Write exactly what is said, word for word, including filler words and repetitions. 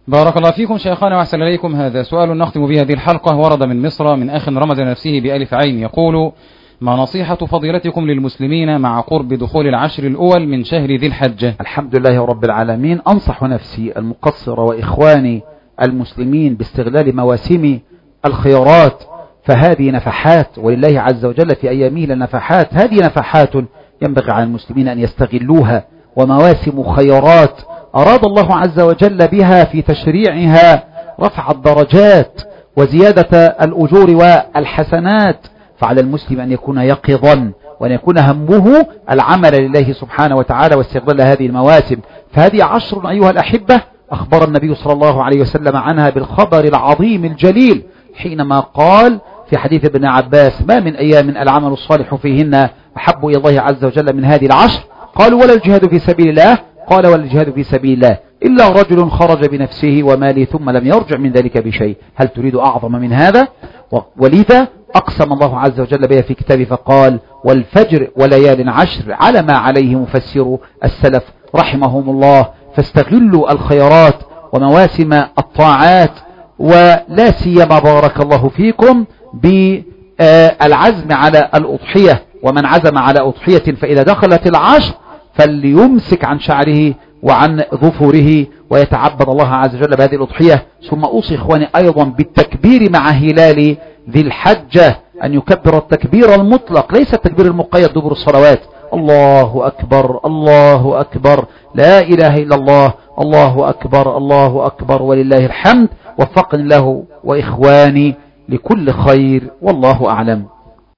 بارك الله فيكم شيخنا وأحسن إليكم. هذا سؤال نختم به هذه الحلقة، ورد من مصر من أخ رمز نفسه بألف عين، يقول: ما نصيحة فضيلتكم للمسلمين مع قرب دخول العشر الأول من شهر ذي الحجة؟ الحمد لله رب العالمين. أنصح نفسي المقصرة وإخواني المسلمين باستغلال مواسم الخيرات، فهذه نفحات، ولله عز وجل في أيامه لنفحات. هذه نفحات ينبغي على المسلمين أن يستغلوها، ومواسم خيرات أراد الله عز وجل بها في تشريعها رفع الدرجات وزيادة الأجور والحسنات. فعلى المسلم أن يكون يقظا، وأن يكون همه العمل لله سبحانه وتعالى واستغلال هذه المواسم. فهذه عشر أيها الأحبة أخبر النبي صلى الله عليه وسلم عنها بالخبر العظيم الجليل، حينما قال في حديث ابن عباس: ما من أيام العمل الصالح فيهن أحب إلى الله عز وجل من هذه العشر. قالوا: ولا الجهاد في سبيل الله؟ قال: ولا الجهاد في سبيل الله إلا رجل خرج بنفسه وماله ثم لم يرجع من ذلك بشيء. هل تريد أعظم من هذا؟ ولذا أقسم الله عز وجل بها في كتابه فقال: والفجر وليال عشر، على ما عليه مفسر السلف رحمهم الله. فاستغلوا الخيرات ومواسم الطاعات، ولا سيما بارك الله فيكم بالعزم على الأضحية. ومن عزم على أضحية فإذا دخلت العشر فليمسك عن شعره وعن ظفره ويتعبد الله عز وجل بهذه الأضحية. ثم أوصي إخواني أيضا بالتكبير مع هلال ذي الحجة، أن يكبر التكبير المطلق، ليس التكبير المقيد دبر الصلوات. الله أكبر الله أكبر، لا إله إلا الله، الله أكبر الله أكبر، ولله الحمد. وفقني الله وإخواني لكل خير، والله أعلم.